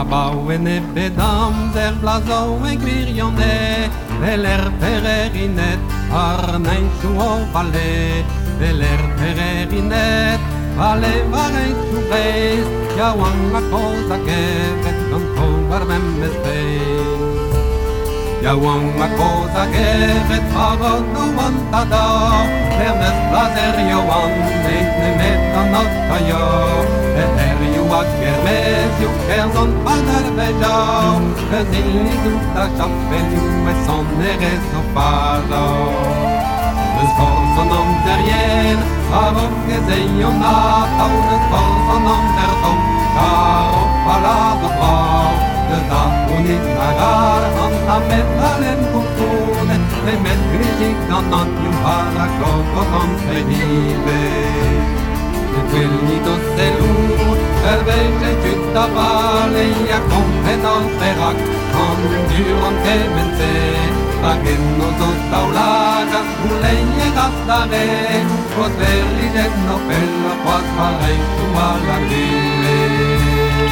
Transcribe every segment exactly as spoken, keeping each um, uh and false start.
Bouwen e bedam der blazo e gwirionne Veler pererinet ar nein su o vale Veler pererinet vale vare su reis Ja wan la cosa che vet non tovar memmes bein Ja wan la cosa che vet favot no vanta da Vernes blazer jo wan neint ne metta notta jo Veler jo ak germes jo kerzon padar vejau Vezilni tutta chappel jo e son ere so fada Eus forzon am derien Avon gezeion nat Au eus forzon am der tom Car op palado brau De da unit nagar An ta met alen kurtune E met grizik dan an ju para klokot am fedive E quel nito selur Per vece tutta vale Ja compet al ferac An duron che mense Agenno sotto l'aga, culeglie gattare, poterli genno per la qual farei tu alla ville.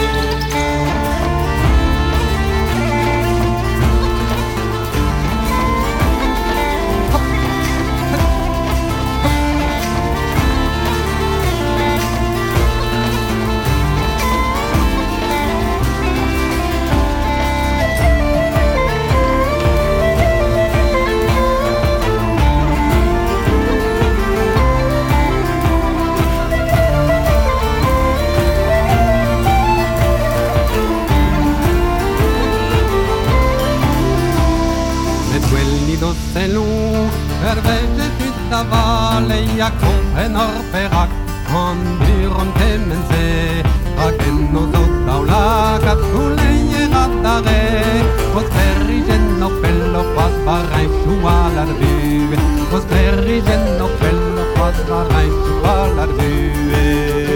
Se lu, per vece tutta vale, ja compen or perac, an buron temense, agenno sotto l'aga, culeglie rattare, pos perrigenno pello, quas varrai su all'arvue, pos perrigenno pello, quas varrai su all'arvue.